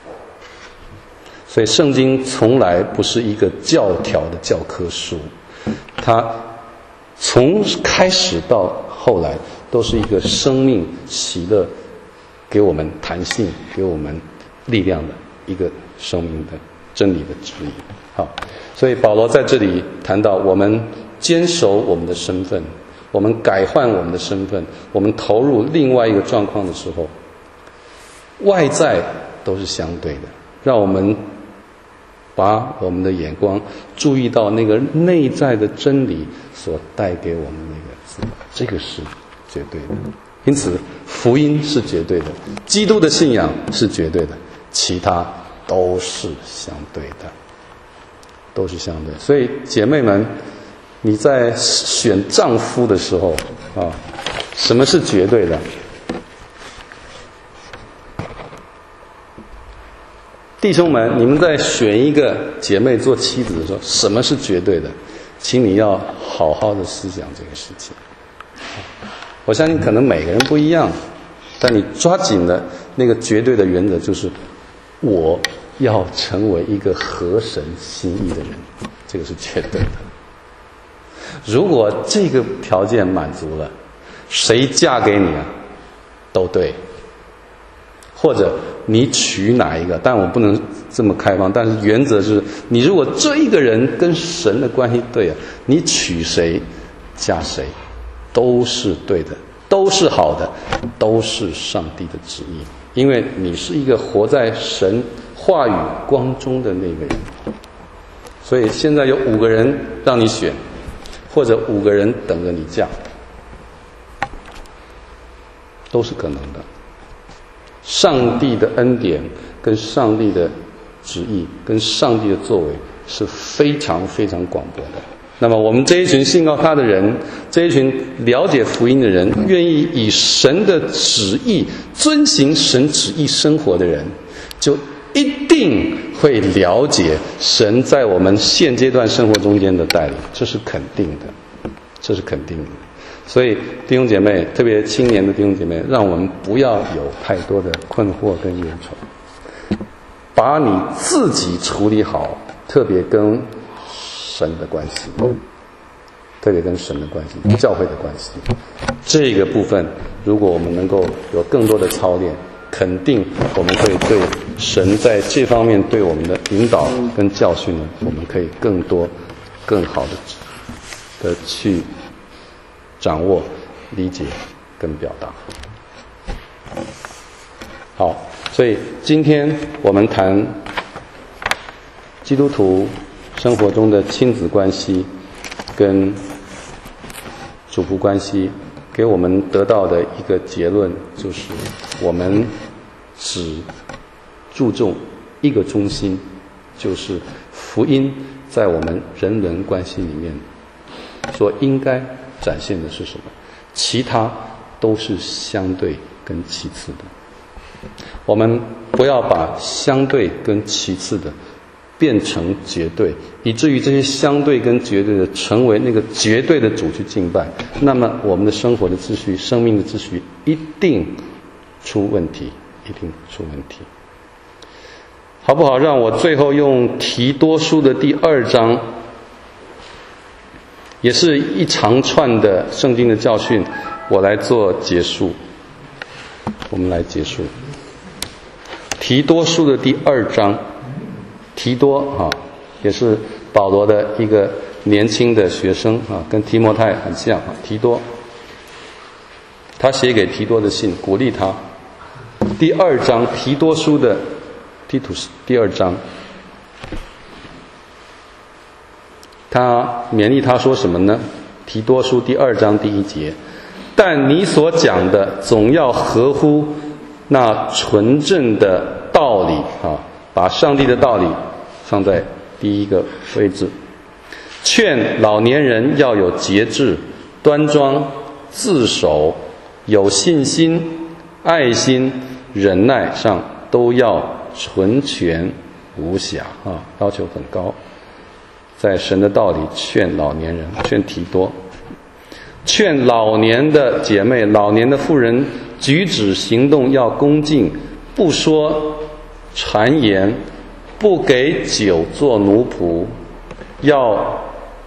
所以圣经从来不是一个教条的教科书，它从开始到后来都是一个生命喜乐，给我们弹性，给我们力量的一个生命的真理的指引。好，所以保罗在这里谈到，我们坚守我们的身份，我们改换我们的身份，我们投入另外一个状况的时候，外在都是相对的，让我们把我们的眼光注意到那个内在的真理所带给我们那个自由，这个是绝对的。因此福音是绝对的，基督的信仰是绝对的，其他都是相对的，都是相对。所以姐妹们，你在选丈夫的时候啊，什么是绝对的？弟兄们，你们在选一个姐妹做妻子的时候，什么是绝对的？请你要好好的思想这个事情。我相信可能每个人不一样，但你抓紧了那个绝对的原则，就是我要成为一个合神心意的人，这个是绝对的。如果这个条件满足了，谁嫁给你啊都对。或者你娶哪一个，但我不能这么开放，但是原则是，你如果这一个人跟神的关系对啊，你娶谁嫁谁都是对的，都是好的，都是上帝的旨意，因为你是一个活在神话语光中的那个人。所以现在有五个人让你选，或者五个人等着你嫁，都是可能的。上帝的恩典跟上帝的旨意跟上帝的作为是非常非常广博的。那么我们这一群信靠他的人，这一群了解福音的人，愿意以神的旨意遵行神旨意生活的人，就一定会了解神在我们现阶段生活中间的带领，这是肯定的，这是肯定的。所以弟兄姐妹，特别青年的弟兄姐妹，让我们不要有太多的困惑跟忧愁，把你自己处理好，特别跟神的关系，特别跟神的关系，教会的关系，这个部分如果我们能够有更多的操练，肯定我们会对神在这方面对我们的引导跟教训呢，我们可以更多更好的的去掌握、理解跟表达。好，所以今天我们谈基督徒生活中的亲子关系跟主仆关系，给我们得到的一个结论就是，我们只注重一个中心，就是福音在我们人伦关系里面所应该展现的是什么，其他都是相对跟其次的。我们不要把相对跟其次的变成绝对，以至于这些相对跟绝对的成为那个绝对的主去敬拜，那么我们的生活的秩序、生命的秩序一定出问题，一定出问题。好不好？让我最后用提多书的第二章，也是一长串的圣经的教训，我来做结束。我们来结束提多书的第二章。提多啊，也是保罗的一个年轻的学生啊，跟提摩太很像啊。提多，他写给提多的信，鼓励他。第二章，提多书的提图斯第二章，他勉励他说什么呢？提多书第二章第一节，但你所讲的总要合乎那纯正的道理啊，把上帝的道理放在第一个位置。劝老年人要有节制、端庄、自守、有信心、爱心、忍耐上都要纯全无瑕啊，要求很高。在神的道理劝老年人，劝提多，劝老年的姐妹、老年的妇人举止行动要恭敬，不说谗言，不给酒做奴仆，要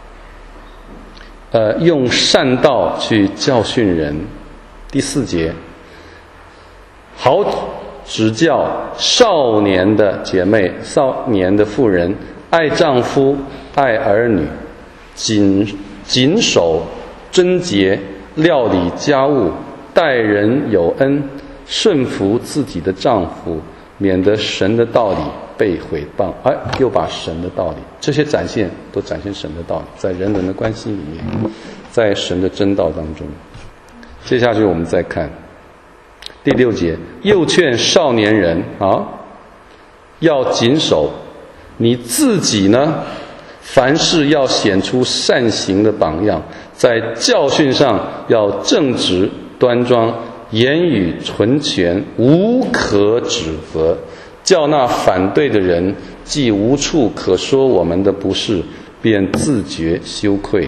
呃用善道去教训人。第四节，好指教少年的姐妹、少年的妇人，爱丈夫、爱儿女，谨谨守贞洁，料理家务，待人有恩，顺服自己的丈夫，免得神的道理被毁谤。哎，又把神的道理，这些展现都展现神的道理，在人伦的关系里面，在神的真道当中。接下去我们再看第六节，又劝少年人啊，要谨守，你自己呢，凡事要显出善行的榜样，在教训上要正直端庄，言语纯全，无可指责，叫那反对的人既无处可说我们的不是，便自觉羞愧。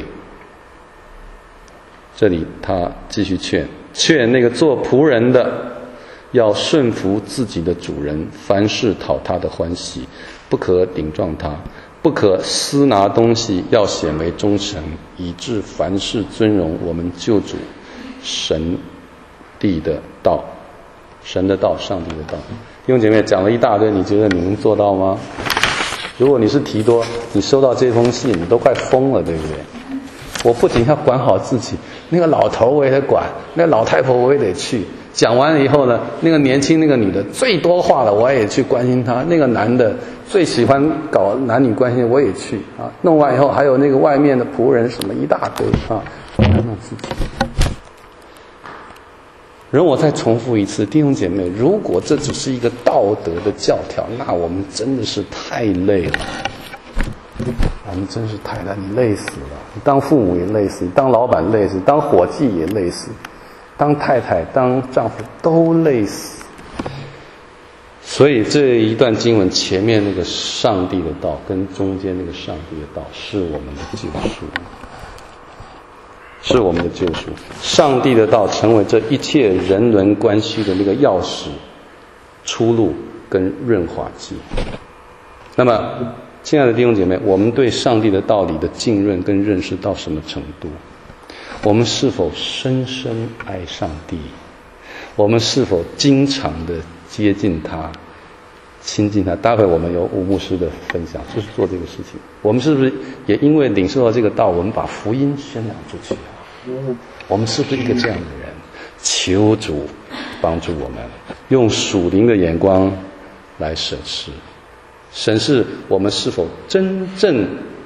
这里他继续劝劝那个做仆人的，要顺服自己的主人，凡事讨他的欢喜，不可顶撞他，不可私拿东西，要显为忠诚，以致凡事尊荣我们救主神地的道，神的道，上帝的道。弟兄姐妹，讲了一大堆，你觉得你能做到吗？如果你是提多，你收到这封信，你都快疯了，对不对？我不仅要管好自己，那个老头我也得管，那个老太婆我也得去。讲完了以后呢，那个年轻那个女的最多话了，我也去关心她。那个男的最喜欢搞男女关系，我也去啊。弄完以后，还有那个外面的仆人什么一大堆啊，我来弄自己。容我再重复一次，弟兄姐妹，如果这只是一个道德的教条，那我们真的是太累了。我们真是太累，你累死了。你当父母也累死，你当老板累死，当伙计也累死，当太太、当丈夫都累死。所以这一段经文前面那个上帝的道，跟中间那个上帝的道，是我们的救赎，是我们的救赎。上帝的道成为这一切人伦关系的那个钥匙、出路跟润滑剂。那么亲爱的弟兄姐妹，我们对上帝的道理的浸润跟认识到什么程度？我们是否深深爱上帝？我们是否经常的接近他、亲近他？待会我们有吴牧师的分享，就是做这个事情。我们是不是也因为领受到这个道，我们把福音宣扬出去啊？我们是不是一个这样的人？求主帮助我们，用属灵的眼光来审视。审视我们是否真正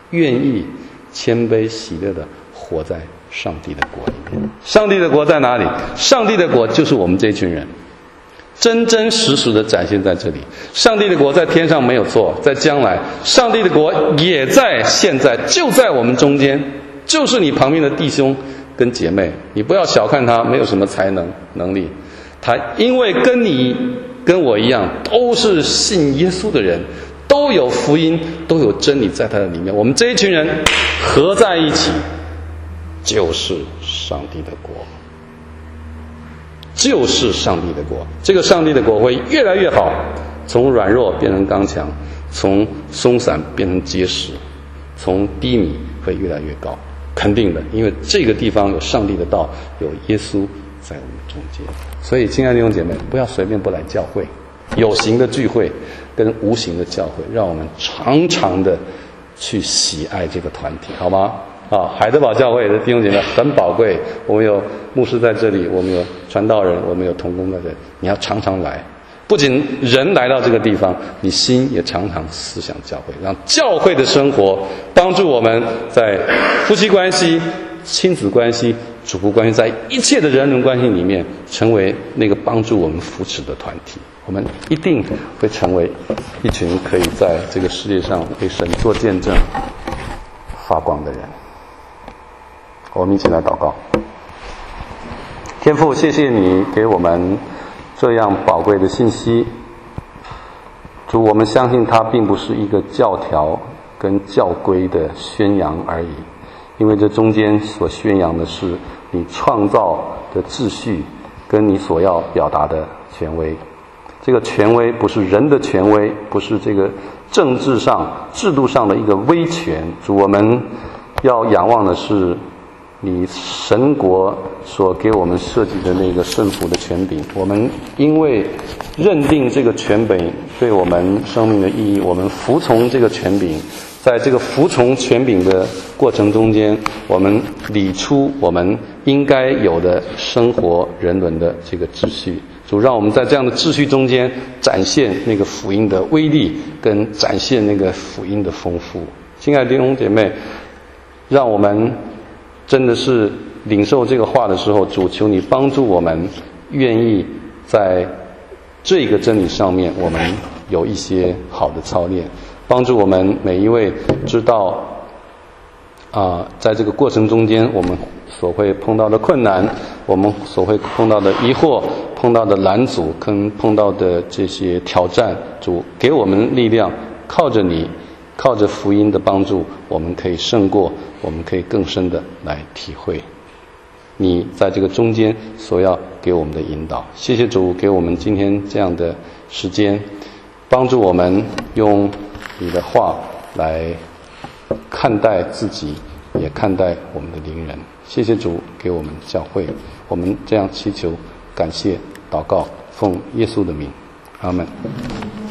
愿意谦卑喜乐的活在上帝的国里面。上帝的国在哪里？上帝的国就是我们这群人，真真实实的展现在这里。上帝的国在天上没有错，在将来，上帝的国也在现在，就在我们中间，就是你旁边的弟兄跟姐妹。你不要小看他，没有什么才能能力，他因为跟你跟我一样，都是信耶稣的人，都有福音，都有真理在他的里面。我们这一群人合在一起，就是上帝的国，就是上帝的国。这个上帝的国会越来越好，从软弱变成刚强，从松散变成结实，从低迷会越来越高，肯定的，因为这个地方有上帝的道，有耶稣在我们中间。所以亲爱的弟兄姐妹，不要随便不来教会，有形的聚会跟无形的教会，让我们常常的去喜爱这个团体，好吗？啊，海德堡教会的弟兄姐妹很宝贵，我们有牧师在这里，我们有传道人，我们有同工在这里，你要常常来。不仅人来到这个地方，你心也常常思想教会，让教会的生活帮助我们在夫妻关系、亲子关系、主仆关系，在一切的人伦关系里面，成为那个帮助我们扶持的团体。我们一定会成为一群可以在这个世界上为神做见证、发光的人。我们一起来祷告。天父，谢谢你给我们这样宝贵的信息。主，我们相信它并不是一个教条跟教规的宣扬而已，因为这中间所宣扬的是你创造的秩序跟你所要表达的权威。这个权威不是人的权威，不是这个政治上制度上的一个威权。主，我们要仰望的是你神国所给我们设计的那个圣服的权柄。我们因为认定这个权柄对我们生命的意义，我们服从这个权柄，在这个服从权柄的过程中间，我们理出我们应该有的生活人伦的这个秩序。主，让我们在这样的秩序中间展现那个福音的威力，跟展现那个福音的丰富。亲爱的弟兄姐妹，让我们真的是领受这个话的时候，主，求你帮助我们愿意在这个真理上面我们有一些好的操练，帮助我们每一位知道啊、呃，在这个过程中间我们所会碰到的困难，我们所会碰到的疑惑，碰到的拦阻跟碰到的这些挑战，主给我们力量，靠着你，靠着福音的帮助，我们可以胜过，我们可以更深的来体会你在这个中间所要给我们的引导。谢谢主给我们今天这样的时间，帮助我们用你的话来看待自己，也看待我们的邻人。谢谢主给我们教会，我们这样祈求、感谢、祷告，奉耶稣的名，阿们。